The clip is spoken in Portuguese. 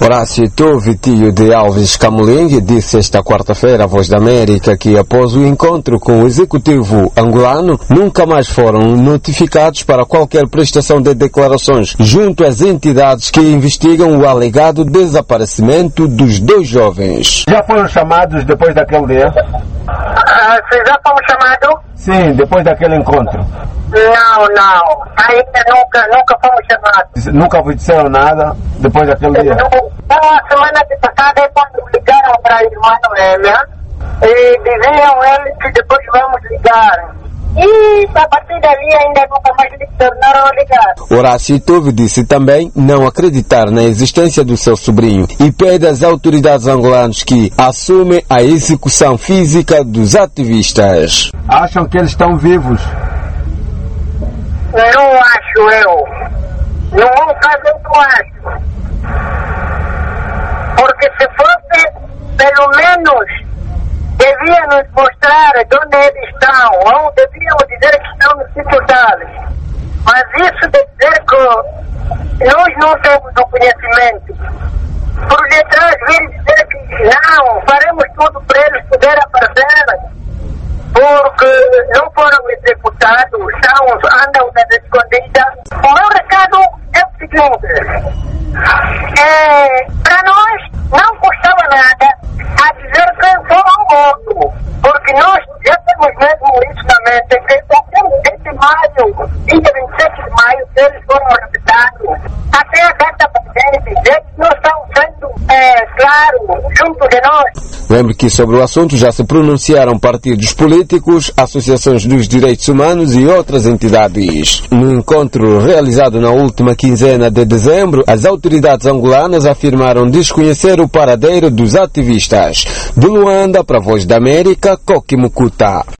Horácio Tove, tio de Alves Camoling, disse esta quarta-feira à Voz da América que após o encontro com o executivo angolano, nunca mais foram notificados para qualquer prestação de declarações junto às entidades que investigam o alegado desaparecimento dos dois jovens. Já foram chamados depois daquele dia? Vocês já fomos chamados? Sim, depois daquele encontro. Não. Ainda nunca fomos chamados. Nunca vos disseram nada depois daquele dia? A semana passada, quando ligaram para a irmã Noélia, e diziam eles que depois vamos ligar. E a partir dali ainda nunca mais tornaram a ligar. Horácio Tove disse também não acreditar na existência do seu sobrinho e pede às autoridades angolanas que assumem a execução física dos ativistas. Acham que eles estão vivos? Não acho eu. Não caso eu não acho. Porque se fosse, pelo menos, deviam nos mostrar de onde eles estão, ou deviam dizer que estão no sítio deles. Mas isso de dizer que nós não temos o conhecimento, por detrás vir dizer que não, faremos tudo para eles poderem aparecer, porque não foram executados, andam nas escondidas. O meu recado é o seguinte, para nós não custava nada a dizer quem foi o outro, porque nós já temos mesmo isso na mente, que até de maio, dia 27 de maio, eles foram arrestados. Até a data presente, eles não estão sendo, claro, junto de nós. Lembre que sobre o assunto já se pronunciaram partidos políticos, associações dos direitos humanos e outras entidades. No encontro realizado na última quinzena de dezembro, as autoridades angolanas afirmaram desconhecer o paradeiro dos ativistas. De Luanda, para a Voz da América, Coque Mucuta.